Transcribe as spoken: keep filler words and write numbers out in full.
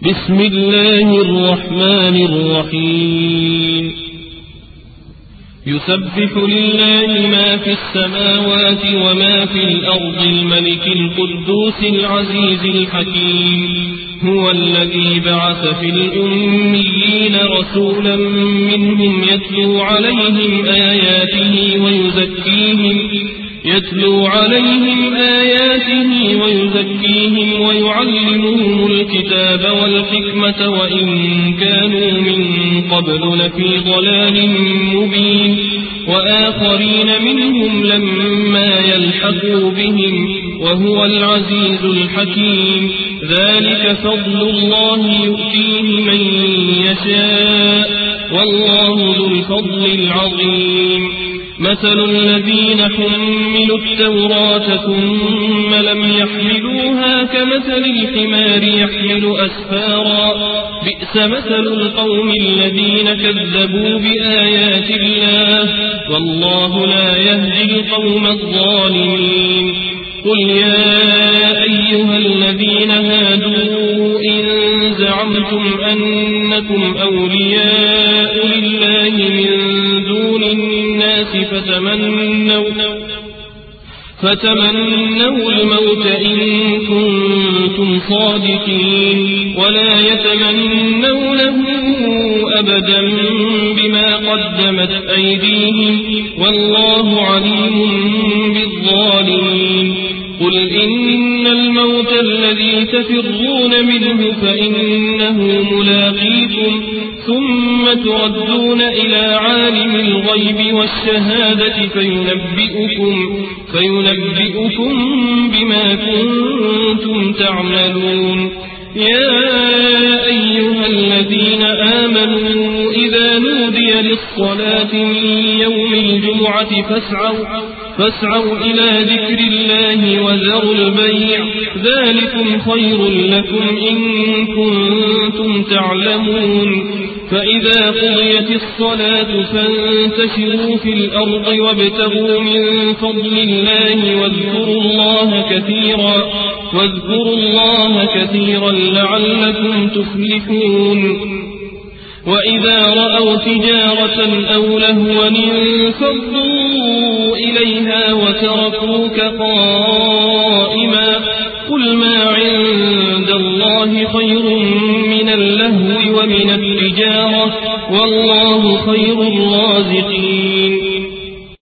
بسم الله الرحمن الرحيم يسبح لله ما في السماوات وما في الأرض الملك القدوس العزيز الحكيم هو الذي بعث في الأميين رسولا منهم يتلو عليهم آياته ويزكيهم يتلو عليهم آياته ويزكيهم ويعلمهم الكتاب والحكمة وإن كانوا من قبل لفي ضلال مبين وآخرين منهم لما يلحقوا بهم وهو العزيز الحكيم ذلك فضل الله يؤتيه من يشاء والله ذو الفضل العظيم مثل الذين حملوا التوراة ثم لم يحملوها كمثل الحمار يحمل أسفارا بئس مثل القوم الذين كذبوا بآيات الله والله لا يهدي القوم الظالمين قل يا أيها الذين هادوا إن زعمتم أنكم أولياء لله من دون الناس فتمنوا فتمنوا الموت إن كنتم صادقين ولا يتمنونه أبدا بما قدمت أيديهم والله عليم بالظالمين قل إن الموت الذي تفرون منه فإنه ملاقيكم ثم تردون إلى عالم الغيب والشهادة فينبئكم, فينبئكم بما كنتم تعملون يا أيها الذين آمنوا إذا نودي للصلاة من يوم الجمعة فاسعوا, فاسعوا إلى ذكر الله وذروا البيع ذلكم خير لكم إن كنتم تعلمون فإذا قضيت الصلاة فانتشروا في الأرض وابتغوا من فضل الله واذكروا الله كثيرا واذكروا الله كثيرا لعلكم تفلحون وإذا رأوا تجارة أو لهوا انفضوا إليها وتركوك قائما قل ما عند الله خير من اللهو ومن التجارة والله خير الرازقين